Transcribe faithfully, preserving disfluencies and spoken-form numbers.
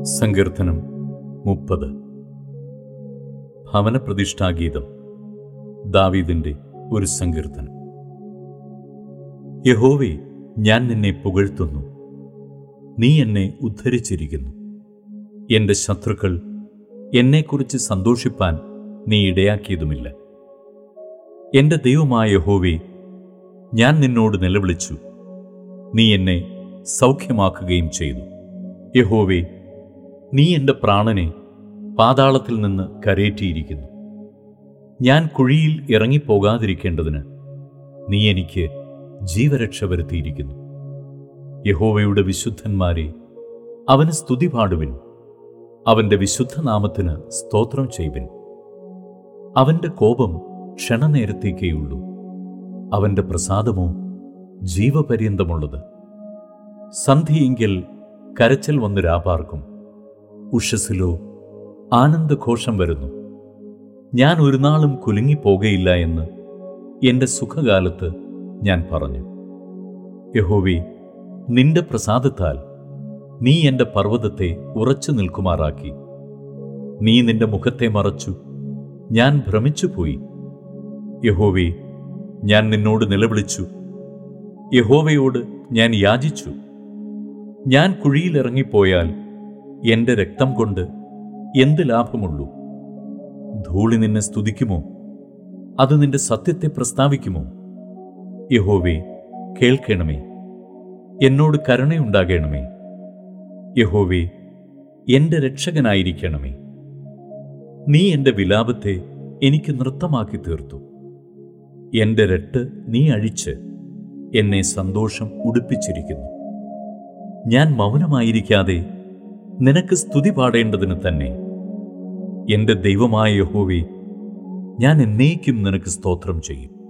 സങ്കീർത്തനം മുപ്പത്. ഭവനപ്രതിഷ്ഠാഗീതം. ദാവീദിന്റെ ഒരു സങ്കീർത്തനം. യഹോവേ, ഞാൻ നിന്നെ പുകഴ്ത്തുന്നു. നീ എന്നെ ഉദ്ധരിച്ചിരിക്കുന്നു. എന്റെ ശത്രുക്കൾ എന്നെക്കുറിച്ച് സന്തോഷിപ്പാൻ നീ ഇടയാക്കിയതുമില്ല. എന്റെ ദൈവമായ യഹോവേ, ഞാൻ നിന്നോട് നിലവിളിച്ചു. നീ എന്നെ സൗഖ്യമാക്കുകയും ചെയ്തു. യഹോവേ, നീ എൻ്റെ പ്രാണനെ പാതാളത്തിൽ നിന്ന് കരയേറ്റിയിരിക്കുന്നു. ഞാൻ കുഴിയിൽ ഇറങ്ങിപ്പോകാതിരിക്കേണ്ടതിന് നീ എനിക്ക് ജീവരക്ഷ വരുത്തിയിരിക്കുന്നു. യഹോവയുടെ വിശുദ്ധന്മാരെ, അവന് സ്തുതി പാടുവിൻ. അവൻ്റെ വിശുദ്ധനാമത്തിന് സ്തോത്രം ചെയ്യുവിൻ. അവൻ്റെ കോപം ക്ഷണനേരത്തേക്കേയുള്ളൂ, അവൻ്റെ പ്രസാദമോ ജീവപര്യന്തമുള്ളത്. സന്ധിയെങ്കിൽ കരച്ചൽ വന്ന് രാപാർക്കും, ഉഷസ്സിലോ ആനന്ദഘോഷം വരുന്നു. ഞാൻ ഒരു നാളും കുലുങ്ങിപ്പോകയില്ല എന്ന് എൻ്റെ സുഖകാലത്ത് ഞാൻ പറഞ്ഞു. യഹോവേ, നിന്റെ പ്രസാദത്താൽ നീ എൻ്റെ പർവ്വതത്തെ ഉറച്ചു നിൽക്കുമാറാക്കി. നീ നിന്റെ മുഖത്തെ മറച്ചു, ഞാൻ ഭ്രമിച്ചുപോയി. യഹോവേ, ഞാൻ നിന്നോട് നിലവിളിച്ചു. യഹോവയോട് ഞാൻ യാചിച്ചു. ഞാൻ കുഴിയിലിറങ്ങിപ്പോയാൽ എൻ്റെ രക്തം കൊണ്ട് എന്ത് ലാഭമുള്ളൂ? ധൂളി നിന്നെ സ്തുതിക്കുമോ? അത് നിന്റെ സത്യത്തെ പ്രസ്താവിക്കുമോ? യഹോവേ, കേൾക്കണമേ. എന്നോട് കരുണയുണ്ടാകണമേ. യഹോവേ, എൻ്റെ രക്ഷകനായിരിക്കണമേ. നീ എൻ്റെ വിലാപത്തെ എനിക്ക് നൃത്തമാക്കി തീർത്തു. എൻ്റെ രട്ട് നീ അഴിച്ച് എന്നെ സന്തോഷം ഉടുപ്പിച്ചിരിക്കുന്നു. ഞാൻ മൗനമായിരിക്കാതെ നിനക്ക് സ്തുതി പാടേണ്ടതിന് തന്നെ. എൻ്റെ ദൈവമായ യഹോവേ, ഞാൻ എന്നേക്കും നിനക്ക് സ്തോത്രം ചെയ്യും.